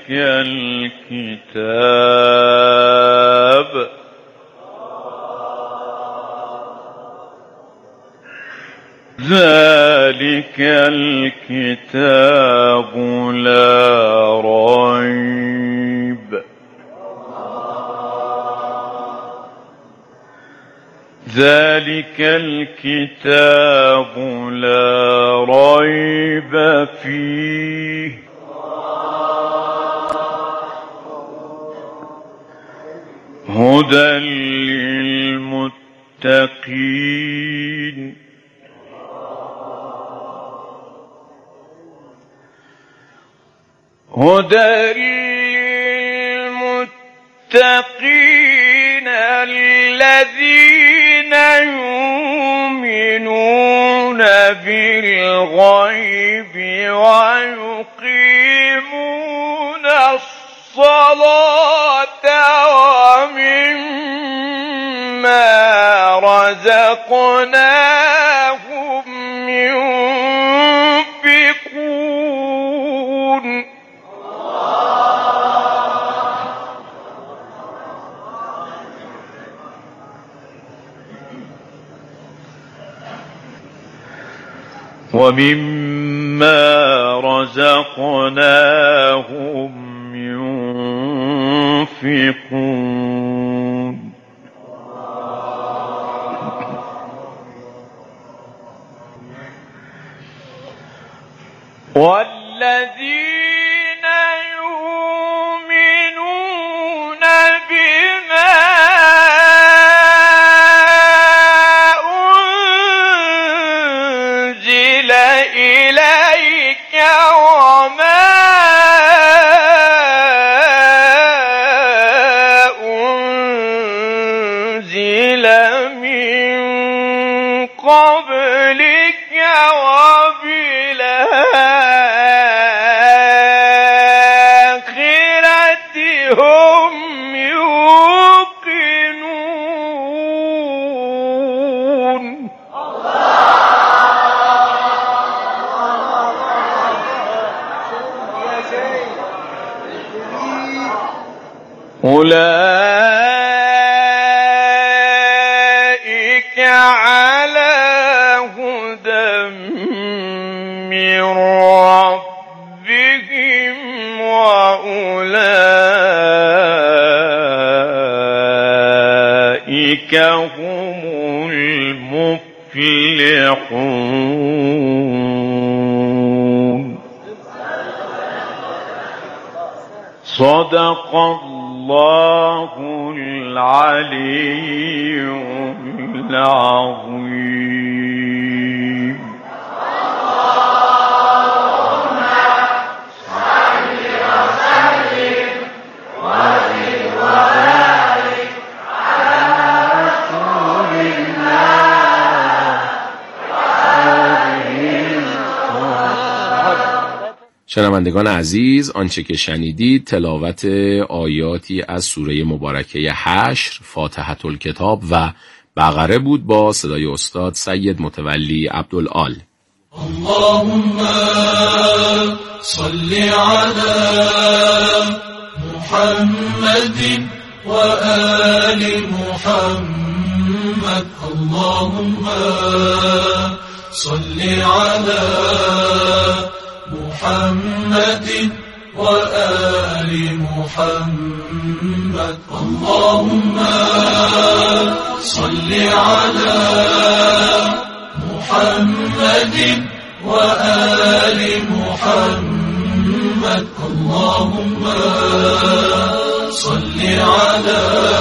ذلك الكتاب لا ريب ذلك الكتاب لا ريب فيه هدى للمتقين هدى للمتقين الذين يؤمنون بالغيب ويقيمون الصلاة ومما رزقناهم ينفقون ومما رزقناهم ينفقون والذين يؤمنون بما أنزل إليك وما أنزل من قبلك وبالآخرة هم يوقنون أولئك على هدى من ربهم وأولئك هم المفلحون صدق الله العلي العظيم. شنوندگان عزیز، آنچه که شنیدید تلاوت آیاتی از سوره مبارکه حشر، فاتحة الکتاب و بقره بود با صدای استاد سید متولی عبدالآل. اللهم صل على محمد وآل محمد. اللهم صل على محمد وآل محمد. اللهم صل على محمد وآل محمد. اللهم صل على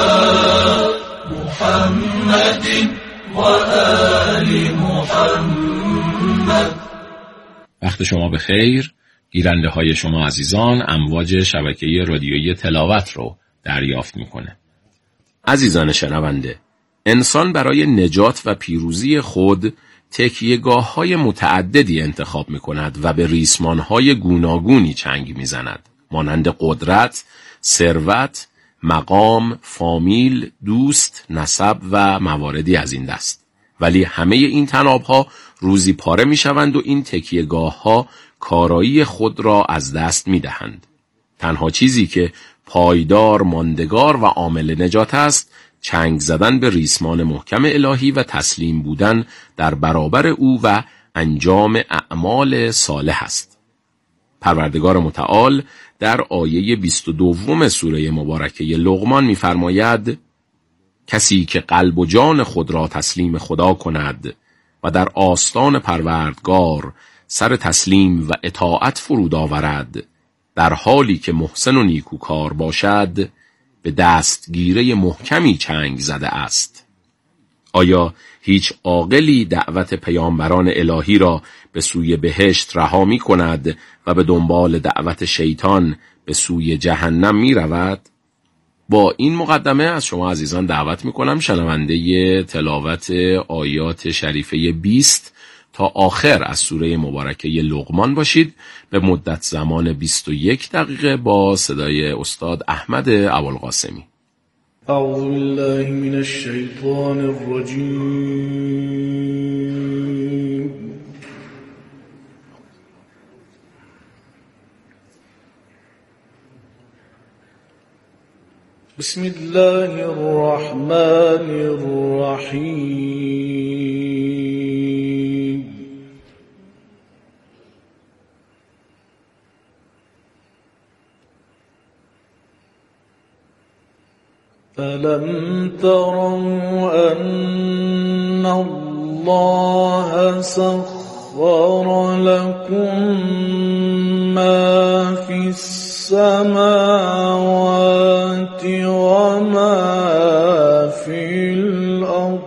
محمد وآل محمد. وقت شما بخیر. گیرنده های شما عزیزان امواج شبکه رادیویی تلاوت رو دریافت میکنه. عزیزان شنونده، انسان برای نجات و پیروزی خود تکیه‌گاه‌های متعددی انتخاب میکند و به ریسمان‌های گوناگونی چنگ میزند، مانند قدرت، ثروت، مقام، فامیل، دوست، نسب و مواردی از این دست. ولی همه این طناب‌ها روزی پاره میشوند و این تکیه‌گاه‌ها کارایی خود را از دست می‌دهند. تنها چیزی که پایدار، ماندگار و عامل نجات است، چنگ زدن به ریسمان محکم الهی و تسلیم بودن در برابر او و انجام اعمال صالح است. پروردگار متعال در آیه 22 سوره مبارکه لقمان می‌فرماید: کسی که قلب و جان خود را تسلیم خدا کند و در آستان پروردگار سر تسلیم و اطاعت فرود آورد، در حالی که محسن و نیکوکار باشد، به دستگیره محکمی چنگ زده است. آیا هیچ عاقلی دعوت پیامبران الهی را به سوی بهشت رها می کند و به دنبال دعوت شیطان به سوی جهنم می رود؟ با این مقدمه از شما عزیزان دعوت می کنم شنونده تلاوت آیات شریفه 20 تا آخر از سوره مبارکه لقمان باشید به مدت زمان 21 دقیقه با صدای استاد احمد ابوالقاسمی. اعوذ بالله من الشیطان الرجیم. بسم الله الرحمن الرحیم. ألم تروا أن الله سخر لكم ما في السماوات وما في الأرض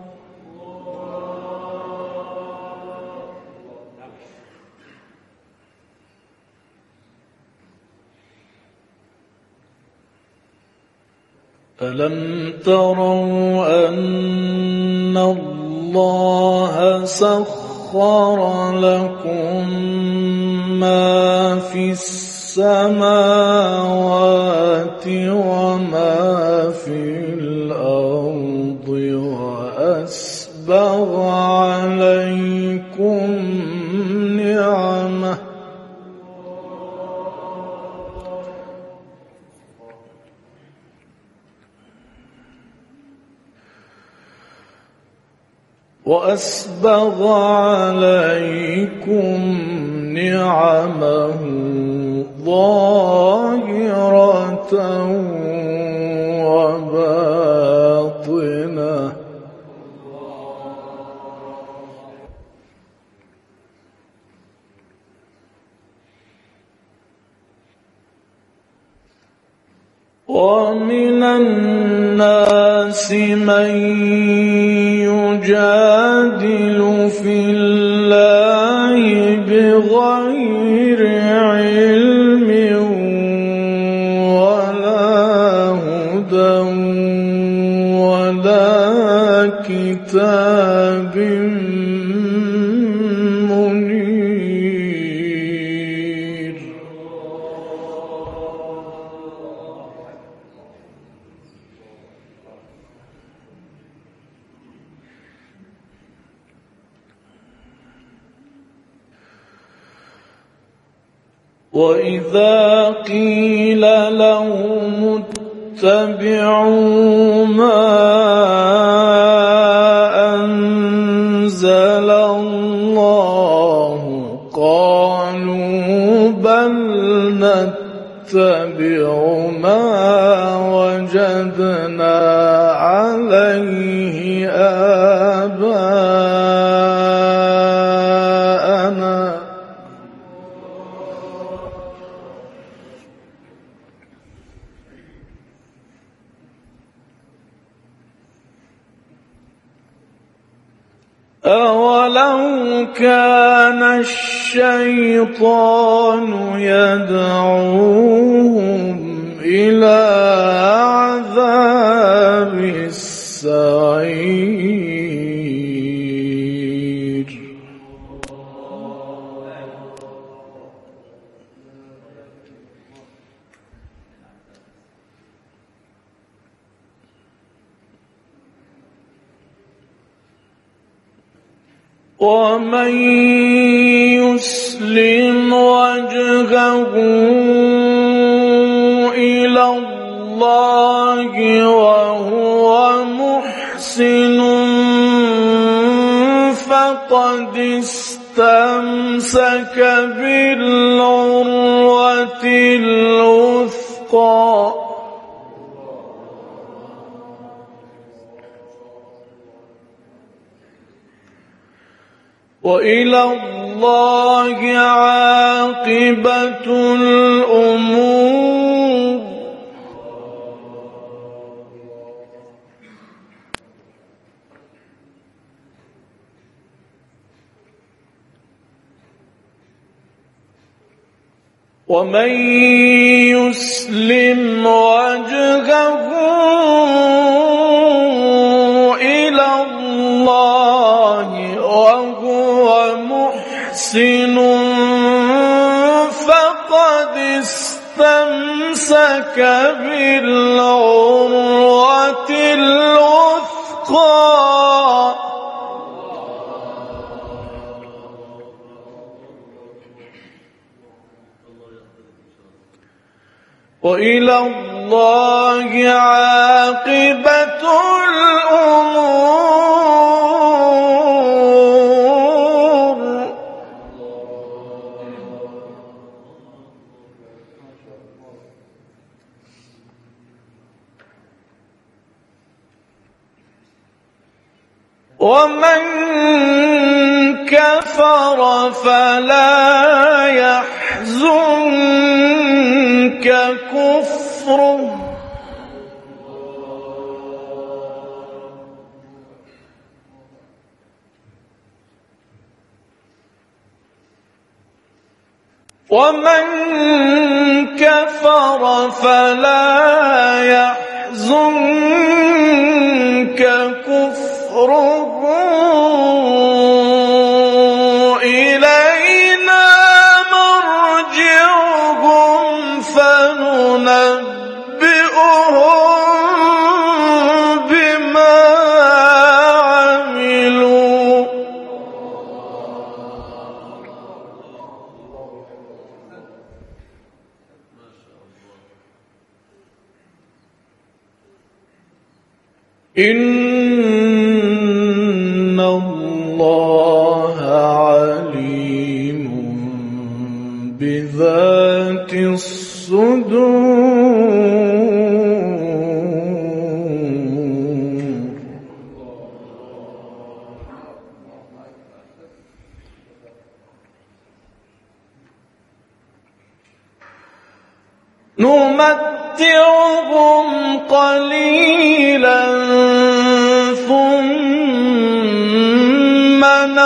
ألم تروا أن الله سخر لكم ما في السماوات وما في الأرض وأسبغ عليكم نعمه وأسبغ عليكم نعمه ظاهرة وباطنة ومن الناس من يجادل في الله بغير علم ولا هدى ولا كتاب منير. وإذا قيل لهم اتبعوا ما أنزل الله قالوا بل نتبع ما وجدنا عليه آباءنا أولو كان الشيطان يدعوهم إلى عذاب السعير. ومن يسلم وجهه إلى الله وهو محسن فقد استمسك بالعروة الوثقى وإلى الله عاقبة الأمور ومن يسلم وجهه إلى الله وهو محسن فقد استمسك بالعروة الوثقى وإلى الله عاقبة الأمور ومن كفر فلا يحزنك كفره ومن كفر فلا يحزنك كفره إلينا مرجعهم فننبئهم بما عملوا إن الله عليم بذات الصدور نمتعهم قليلا ثم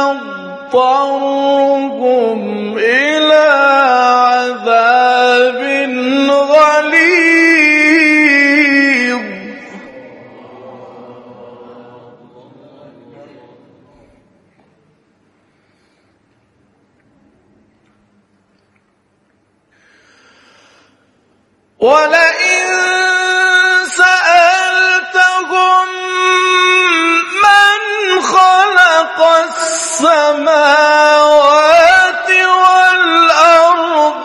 نضطرهم إلى عذاب غليظ ولئن سألتهم من خلق السماوات والأرض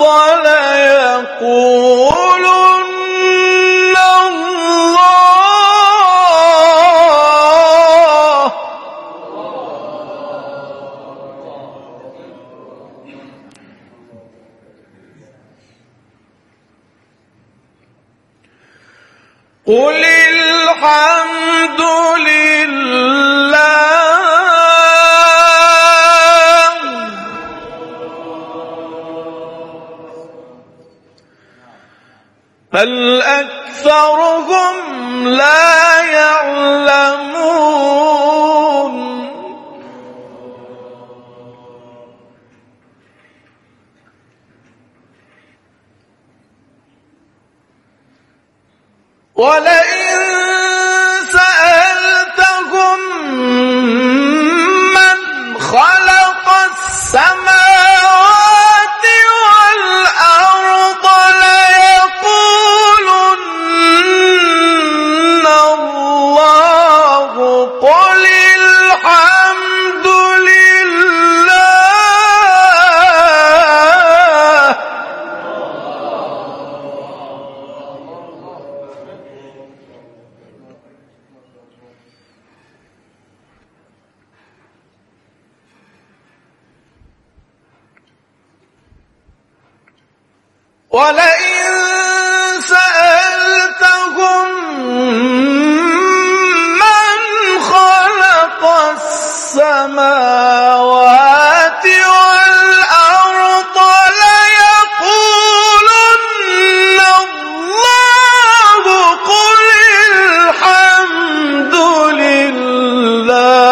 ليقولن الله قل الحمد لله بل أكثرهم لا يعلمون ولئن سألتهم من خلق السماوات والأرض ليقولن الله قل الحمد لله ولئن سألتهم من خلق السماوات والأرض ليقولن الله قل الحمد لله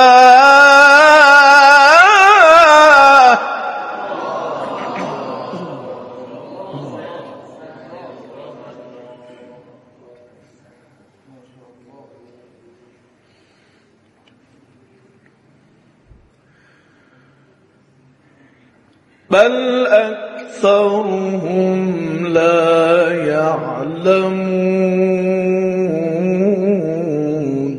بل أكثرهم لا يعلمون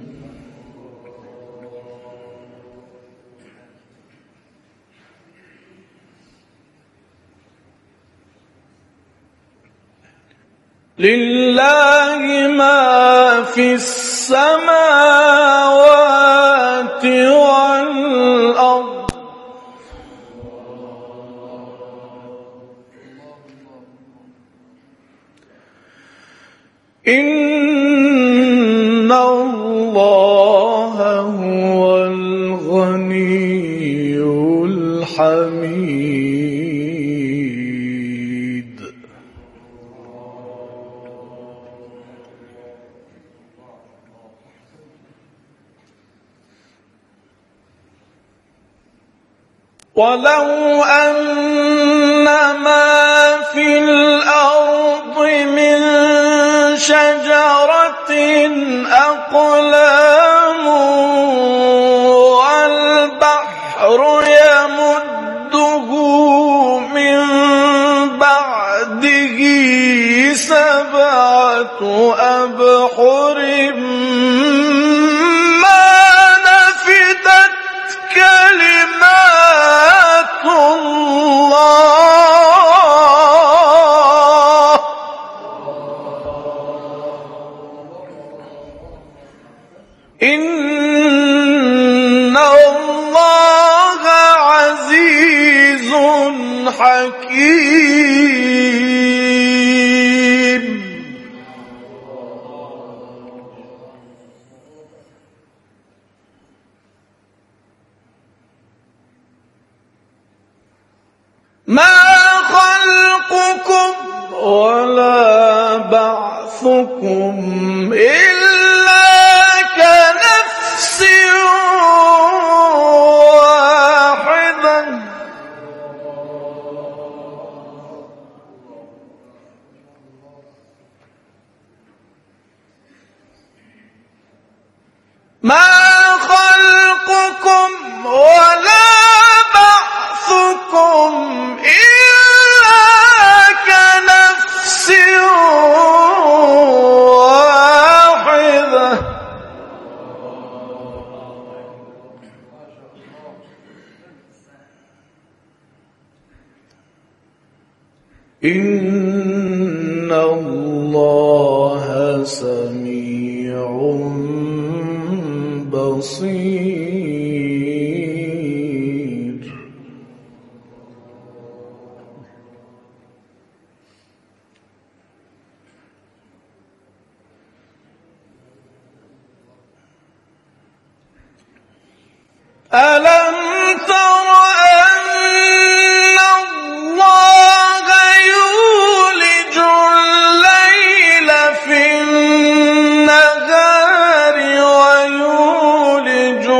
لله ما في السماوات والأرض إن الله هو الغني الحميد ولو أن ما في الأرض من شجرة أقلام والبحر يمده من بعده سبعة أبحر ما نفدت كلمات الله إن الله عزيز حكيم ما خلقكم ولا بعثكم إلا كنفس واحدة ما خلقكم ولا بعثكم إلا كنفس واحدة إن الله سميع بصير ألم تر أن الله يولج الليل في النهار ويولج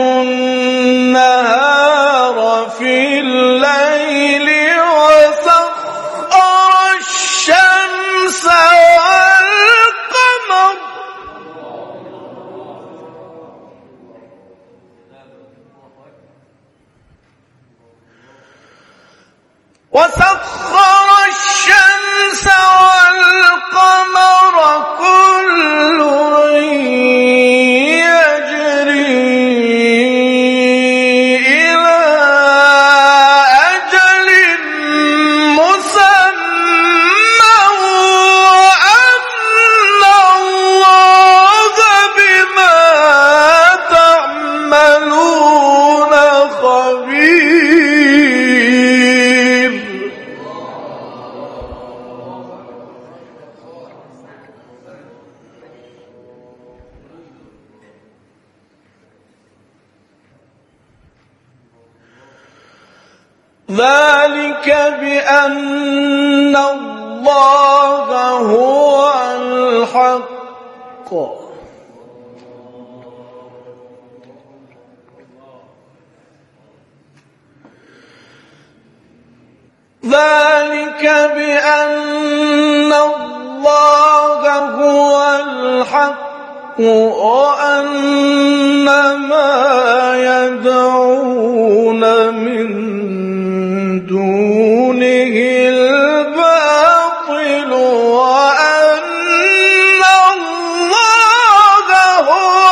النهار في الليل وسخر الشمس والقمر كل يجري إلى أجل مسمى وأن الله بما تعملون خبير ذلك بأن الله هو الحق ذلك بأن الله هو الحق وأن ما يدعون من دونه الباطل وأن الله هو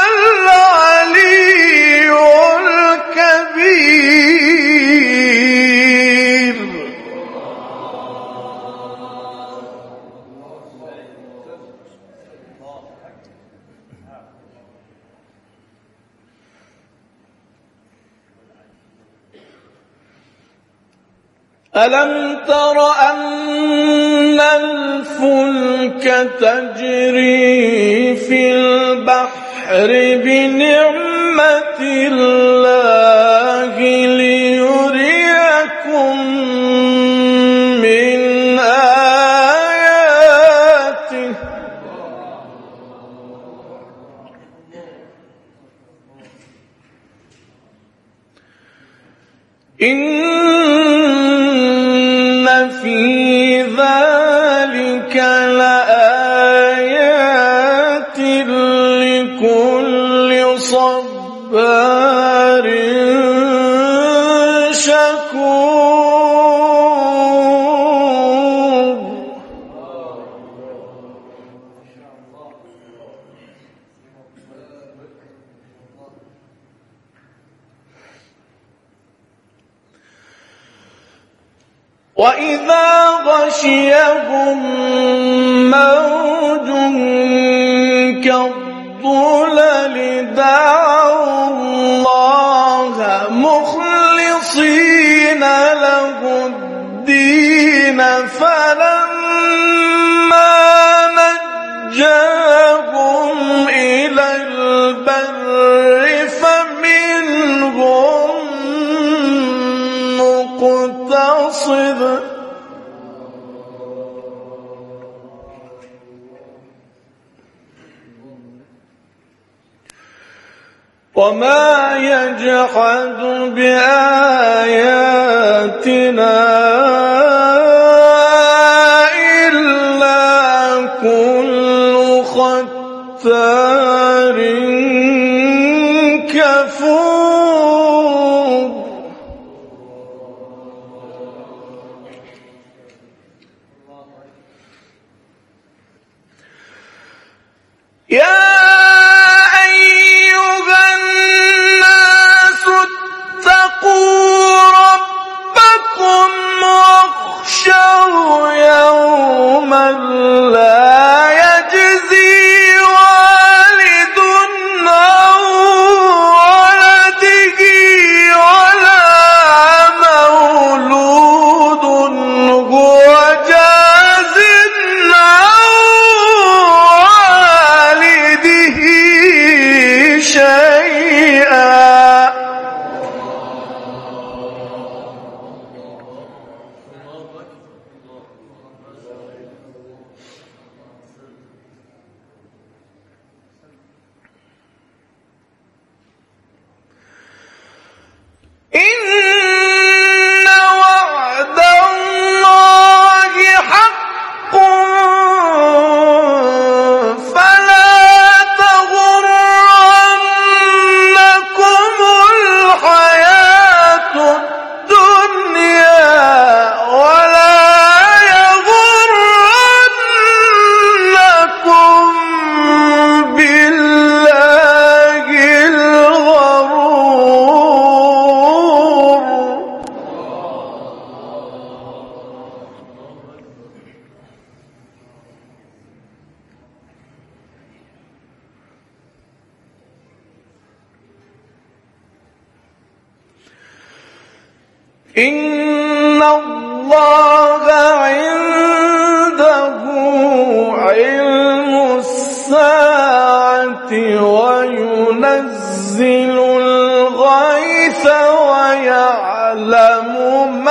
العلي الكبير. ألم تر أن الفلك تجري في البحر بنعمة الله ليريكم من آياته إن في ذلك لآيات لكل صبار شكور. وإذا غشيهم موج كالظلل دعوا الله مخلصين له الدين فلما نجاهم إلى البر فمنهم مقتصد وما يجحد بآياتنا إلا كل ختار كفور. يا أيها الناس اتقوا ربكم واخشوا يوما لا يجزي والد عن ولده ولا مولود هو جاز عن والده شيئا إن وعد الله حق فلا تغرنكم الحياة الدنيا ولا يغرنكم بالله الغرور. إن الله عنده علم الساعة وينزل الغيث ويعلم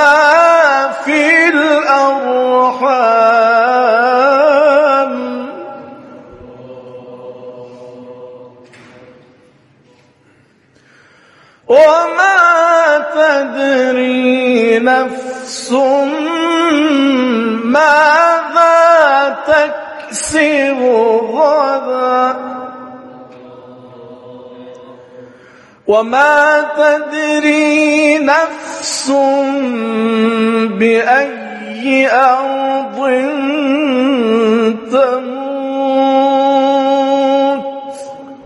نفس ماذا تكسب غدا وما تدري نفس بأي أرض تموت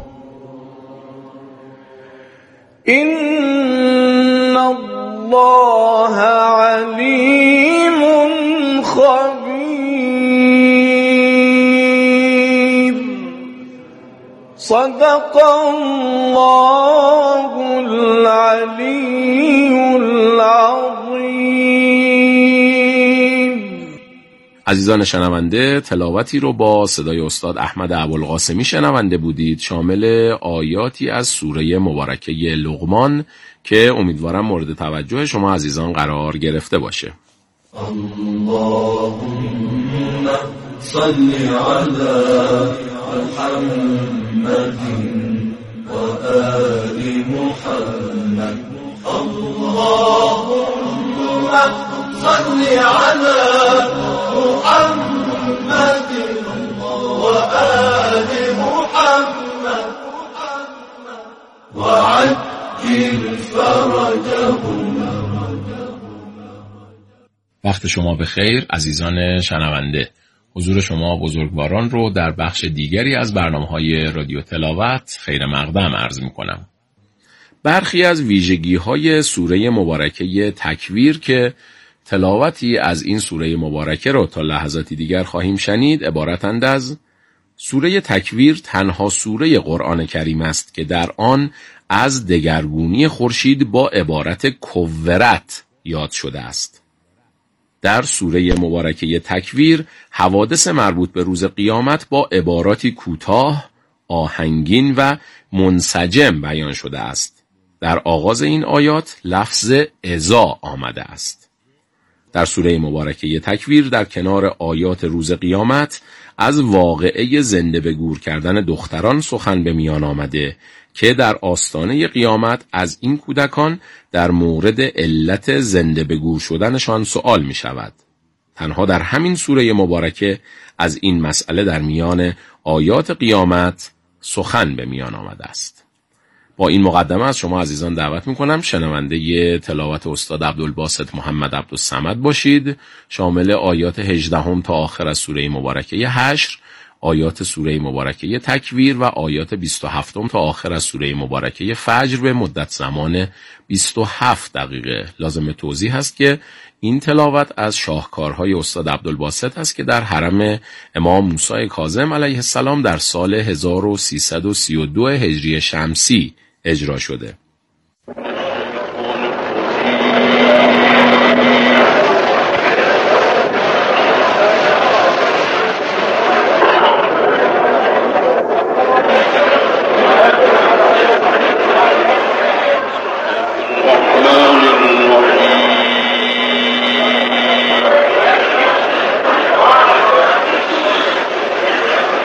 إن الله عليم خبير صدق الله العلي العظیم. عزیزان شنونده، تلاوتی رو با صدای استاد احمد ابوالقاسمی شنونده بودید، شامل آیاتی از سوره مبارکه لقمان که امیدوارم مورد توجه شما عزیزان قرار گرفته باشه. اللهم صل على محمد وآل محمد اللهم صل على محمد وآل محمد وعجل فرجهم. وقت شما بخیر عزیزان شنونده. حضور شما بزرگواران رو در بخش دیگری از برنامه‌های رادیو تلاوت خیر مقدم عرض می‌کنم. برخی از ویژگی‌های سوره مبارکه تکویر که تلاوتی از این سوره مبارکه رو تا لحظاتی دیگر خواهیم شنید عبارتند از: سوره تکویر تنها سوره قرآن کریم است که در آن از دگرگونی خورشید با عبارت کورت یاد شده است. در سوره مبارکه تکویر حوادث مربوط به روز قیامت با عباراتی کوتاه، آهنگین و منسجم بیان شده است. در آغاز این آیات لفظ اذا آمده است. در سوره مبارکه تکویر در کنار آیات روز قیامت از واقعه زنده به گور کردن دختران سخن به میان آمده که در آستانه قیامت از این کودکان در مورد علت زنده به گور شدنشان سؤال می شود. تنها در همین سوره مبارکه از این مسئله در میان آیات قیامت سخن به میان آمده است. با این مقدمه از شما عزیزان دعوت میکنم شنونده تلاوت استاد عبدالباسط محمد عبدالصمد باشید، شامل آیات 18 تا آخر از سوره مبارکه حشر، آیات سوره مبارکه تکویر و آیات 27 تا آخر از سوره مبارکه فجر به مدت زمان 27 دقیقه. لازم توضیح هست که این تلاوت از شاهکارهای استاد عبدالباسط است که در حرم امام موسی کاظم علیه السلام در سال 1332 هجری شمسی اجرا شده.